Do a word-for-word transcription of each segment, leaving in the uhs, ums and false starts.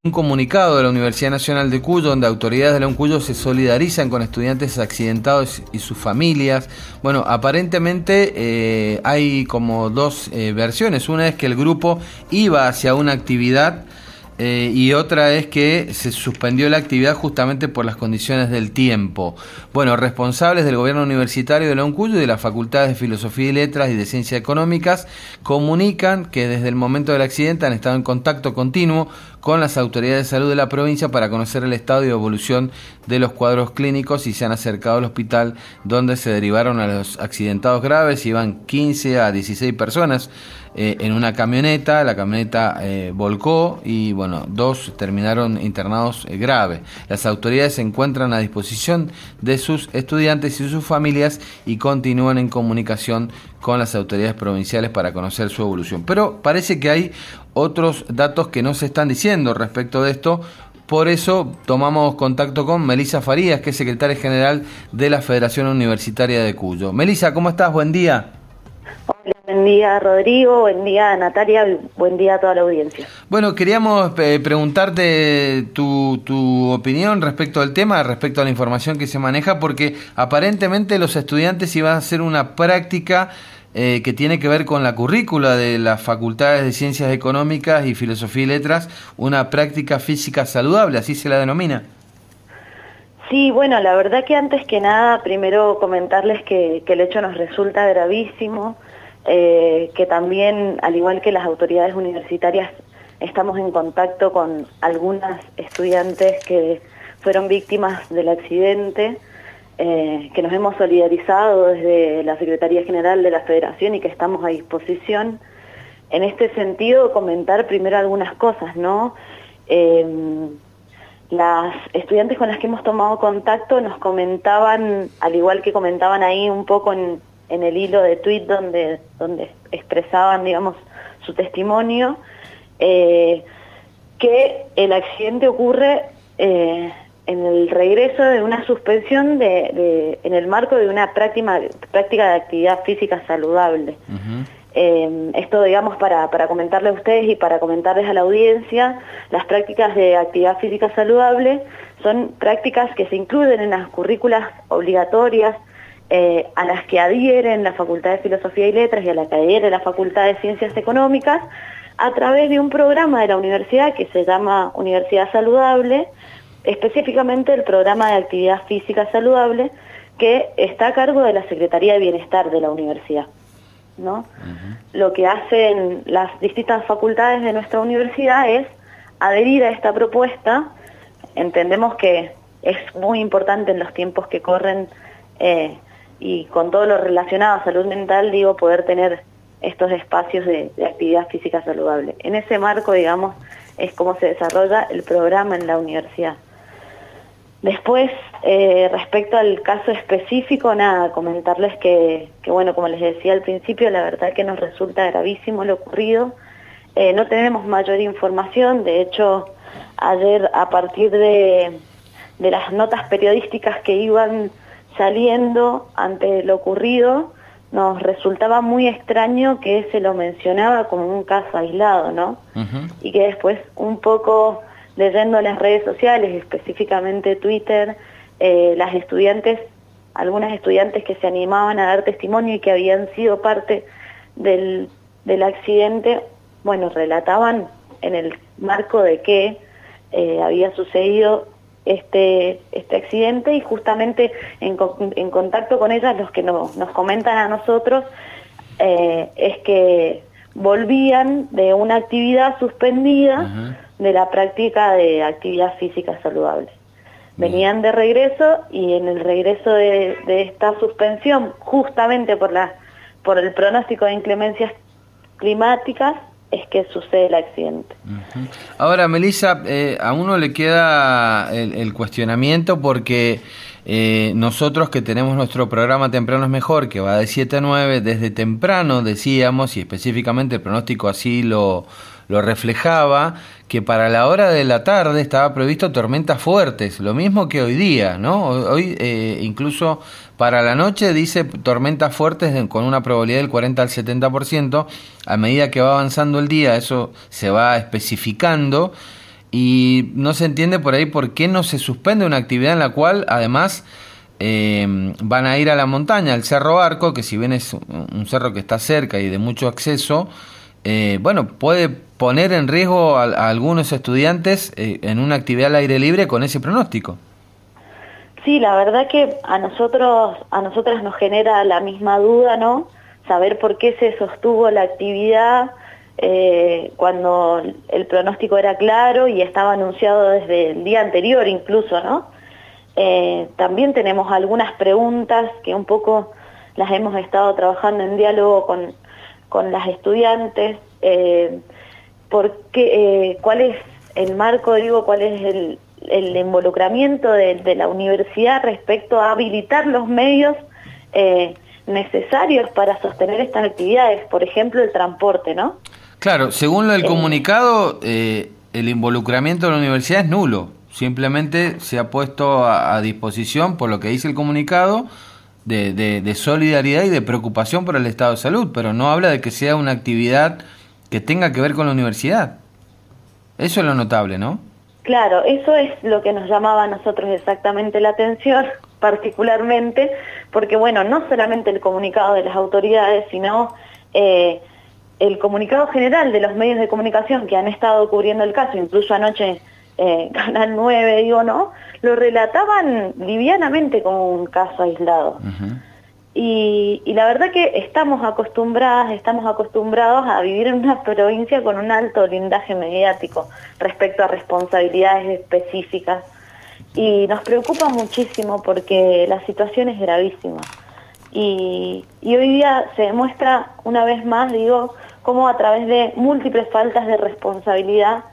Un comunicado de la Universidad Nacional de Cuyo, donde autoridades de la UNCuyo se solidarizan con estudiantes accidentados y sus familias. Bueno, aparentemente eh, hay como dos eh, versiones. Una es que el grupo iba hacia una actividad eh, y otra es que se suspendió la actividad justamente por las condiciones del tiempo. Bueno, responsables del gobierno universitario de la UNCuyo y de las facultades de Filosofía y Letras y de Ciencias Económicas comunican que desde el momento del accidente han estado en contacto continuo con las autoridades de salud de la provincia para conocer el estado y evolución de los cuadros clínicos y se han acercado al hospital donde se derivaron a los accidentados graves. Iban quince a dieciséis personas eh, en una camioneta, la camioneta eh, volcó y bueno, dos terminaron internados eh, graves. Las autoridades se encuentran a disposición de sus estudiantes y sus familias y continúan en comunicación con las autoridades provinciales para conocer su evolución. Pero parece que hay otros datos que no se están diciendo respecto de esto. Por eso tomamos contacto con Melissa Farías, que es secretaria general de la Federación Universitaria de Cuyo. Melissa, ¿cómo estás? Buen día. Hola, buen día Rodrigo, buen día Natalia, buen día a toda la audiencia. Bueno, queríamos eh, preguntarte tu, tu opinión respecto al tema, respecto a la información que se maneja, porque aparentemente los estudiantes iban a hacer una práctica Eh, que tiene que ver con la currícula de las facultades de Ciencias Económicas y Filosofía y Letras, una práctica física saludable, así se la denomina. Sí, bueno, la verdad que antes que nada, primero comentarles que, que el hecho nos resulta gravísimo, eh, que también, al igual que las autoridades universitarias, estamos en contacto con algunas estudiantes que fueron víctimas del accidente, Eh, que nos hemos solidarizado desde la Secretaría General de la Federación y que estamos a disposición. En este sentido, comentar primero algunas cosas, ¿no? Eh, las estudiantes con las que hemos tomado contacto nos comentaban, al igual que comentaban ahí un poco en, en el hilo de tweet donde, donde expresaban, digamos, su testimonio, eh, que el accidente ocurre Eh, en el regreso de una suspensión de, de, en el marco de una práctica, práctica de actividad física saludable. Uh-huh. Eh, esto, digamos, para, para comentarles a ustedes y para comentarles a la audiencia, las prácticas de actividad física saludable son prácticas que se incluyen en las currículas obligatorias eh, a las que adhieren la Facultad de Filosofía y Letras y a la que adhiere la Facultad de Ciencias Económicas a través de un programa de la universidad que se llama Universidad Saludable, específicamente el programa de actividad física saludable que está a cargo de la Secretaría de Bienestar de la universidad, ¿no? Uh-huh. Lo que hacen las distintas facultades de nuestra universidad es adherir a esta propuesta. Entendemos que es muy importante en los tiempos que corren eh, y con todo lo relacionado a salud mental, digo, poder tener estos espacios de, de actividad física saludable. En ese marco, digamos, es como se desarrolla el programa en la universidad. Después, eh, respecto al caso específico, nada, comentarles que, que, bueno, como les decía al principio, la verdad que nos resulta gravísimo lo ocurrido. Eh, no tenemos mayor información, de hecho, ayer a partir de, de las notas periodísticas que iban saliendo ante lo ocurrido, nos resultaba muy extraño que se lo mencionaba como un caso aislado, ¿no? Uh-huh. Y que después un poco leyendo las redes sociales, específicamente Twitter, eh, las estudiantes, algunas estudiantes que se animaban a dar testimonio y que habían sido parte del, del accidente, bueno, relataban en el marco de que eh, había sucedido este, este accidente y justamente en, en contacto con ellas los que no, nos comentan a nosotros eh, es que volvían de una actividad suspendida, uh-huh, de la práctica de actividad física saludable. Venían de regreso y en el regreso de, de esta suspensión, justamente por, la, por el pronóstico de inclemencias climáticas, es que sucede el accidente. Uh-huh. Ahora, Melissa, eh, a uno le queda el, el cuestionamiento porque eh, nosotros que tenemos nuestro programa Temprano es Mejor, que va de siete a nueve, desde temprano decíamos, y específicamente el pronóstico así lo, lo reflejaba, que para la hora de la tarde estaba previsto tormentas fuertes, lo mismo que hoy día, ¿no? Hoy eh, incluso para la noche dice tormentas fuertes de, con una probabilidad del cuarenta al setenta por ciento. A medida que va avanzando el día eso se va especificando y no se entiende por ahí por qué no se suspende una actividad en la cual además eh, van a ir a la montaña, al Cerro Arco, que si bien es un cerro que está cerca y de mucho acceso, eh, bueno, puede poner en riesgo a, a algunos estudiantes eh, en una actividad al aire libre con ese pronóstico. Sí, la verdad que a nosotros, a nosotras nos genera la misma duda, ¿no? Saber por qué se sostuvo la actividad eh, cuando el pronóstico era claro y estaba anunciado desde el día anterior incluso, ¿no? Eh, también tenemos algunas preguntas que un poco las hemos estado trabajando en diálogo con, con las estudiantes. Eh, ¿por qué, eh, ¿Cuál es el marco, digo, cuál es el, el involucramiento de, de la universidad respecto a habilitar los medios eh, necesarios para sostener estas actividades? Por ejemplo, el transporte, ¿no? Claro, según el Eh, comunicado, eh, el involucramiento de la universidad es nulo. Simplemente se ha puesto a, a disposición, por lo que dice el comunicado, de, de, de solidaridad y de preocupación por el estado de salud, pero no habla de que sea una actividad que tenga que ver con la universidad. Eso es lo notable, ¿no? Claro, eso es lo que nos llamaba a nosotros exactamente la atención, particularmente, porque bueno, no solamente el comunicado de las autoridades, sino eh, el comunicado general de los medios de comunicación que han estado cubriendo el caso, incluso anoche eh, Canal nueve, digo, ¿no? Lo relataban livianamente como un caso aislado. Uh-huh. Y, y la verdad que estamos acostumbradas, estamos acostumbrados a vivir en una provincia con un alto blindaje mediático respecto a responsabilidades específicas. Y nos preocupa muchísimo porque la situación es gravísima. Y, y hoy día se demuestra una vez más, digo, cómo a través de múltiples faltas de responsabilidad,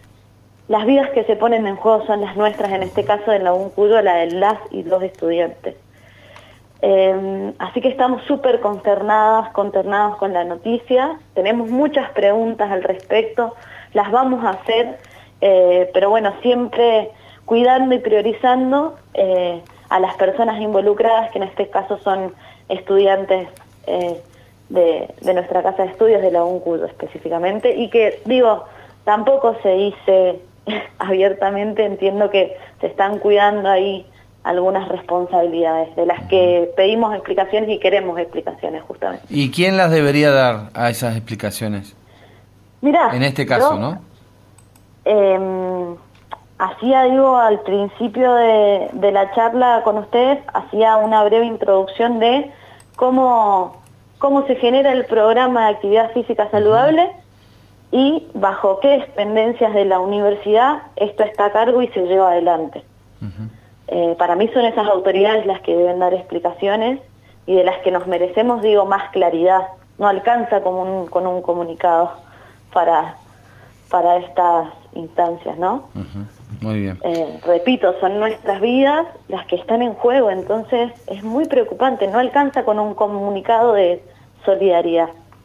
las vidas que se ponen en juego son las nuestras, en este caso en la U N Cuyo, la de las y los estudiantes. Eh, así que estamos súper consternadas, consternados con la noticia, tenemos muchas preguntas al respecto, las vamos a hacer, eh, pero bueno, siempre cuidando y priorizando eh, a las personas involucradas, que en este caso son estudiantes eh, de, de nuestra casa de estudios, de la U N Cuyo específicamente, y que, digo, tampoco se dice abiertamente, entiendo que se están cuidando ahí algunas responsabilidades de las que pedimos explicaciones y queremos explicaciones justamente. ¿Y quién las debería dar a esas explicaciones? Mirá, en este caso, yo, ¿no? Eh, hacía, digo, al principio de, de la charla con ustedes, hacía una breve introducción de cómo, cómo se genera el programa de actividad física saludable y bajo qué dependencias de la universidad esto está a cargo y se lleva adelante. Uh-huh. Eh, para mí son esas autoridades las que deben dar explicaciones y de las que nos merecemos, digo, más claridad. No alcanza con un, con un comunicado para, para estas instancias, ¿no? Uh-huh. Muy bien. Eh, repito, son nuestras vidas las que están en juego, entonces es muy preocupante. No alcanza con un comunicado de solidaridad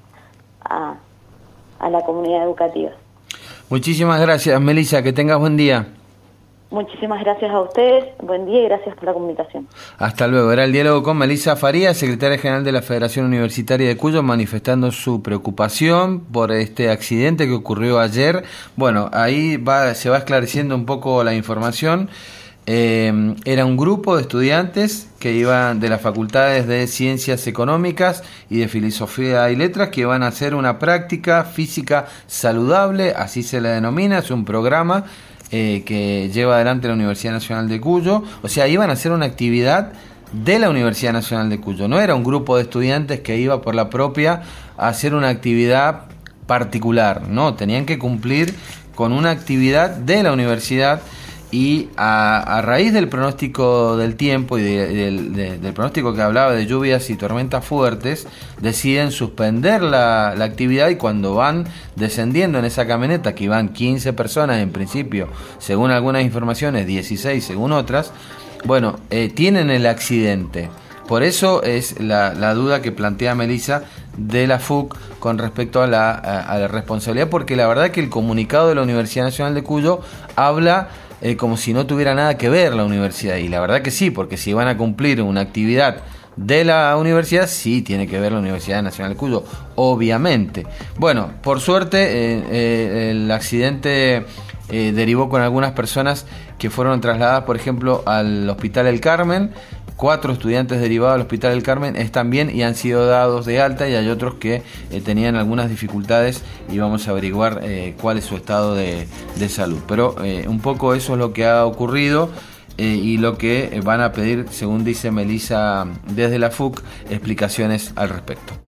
a, a la comunidad educativa. Muchísimas gracias, Melissa, que tengas buen día. Muchísimas gracias a ustedes, buen día y gracias por la comunicación. Hasta luego. Era el diálogo con Melissa Farías, secretaria general de la Federación Universitaria de Cuyo, manifestando su preocupación por este accidente que ocurrió ayer. Bueno, ahí va, se va esclareciendo un poco la información. Eh, era un grupo de estudiantes que iban de las facultades de Ciencias Económicas y de Filosofía y Letras, que iban a hacer una práctica física saludable, así se la denomina, es un programa Eh, que lleva adelante la Universidad Nacional de Cuyo. O sea, iban a hacer una actividad de la Universidad Nacional de Cuyo, no era un grupo de estudiantes que iba por la propia a hacer una actividad particular, no, tenían que cumplir con una actividad de la universidad. Y a, a raíz del pronóstico del tiempo y de, de, de, del pronóstico que hablaba de lluvias y tormentas fuertes, deciden suspender la, la actividad, y cuando van descendiendo en esa camioneta, que iban quince personas en principio, según algunas informaciones, dieciséis según otras, bueno, eh, tienen el accidente. Por eso es la, la duda que plantea Melissa de la F U C con respecto a la, a, a la responsabilidad, porque la verdad que el comunicado de la Universidad Nacional de Cuyo habla Eh, como si no tuviera nada que ver la universidad, y la verdad que sí, porque si van a cumplir una actividad de la universidad, sí tiene que ver la Universidad Nacional de Cuyo, obviamente. Bueno, por suerte eh, eh, el accidente eh, derivó con algunas personas que fueron trasladadas, por ejemplo, al Hospital El Carmen. Cuatro estudiantes derivados al Hospital El Carmen están bien y han sido dados de alta, y hay otros que eh, tenían algunas dificultades y vamos a averiguar eh, cuál es su estado de, de salud. Pero eh, un poco eso es lo que ha ocurrido eh, y lo que van a pedir, según dice Melissa desde la F U C, explicaciones al respecto.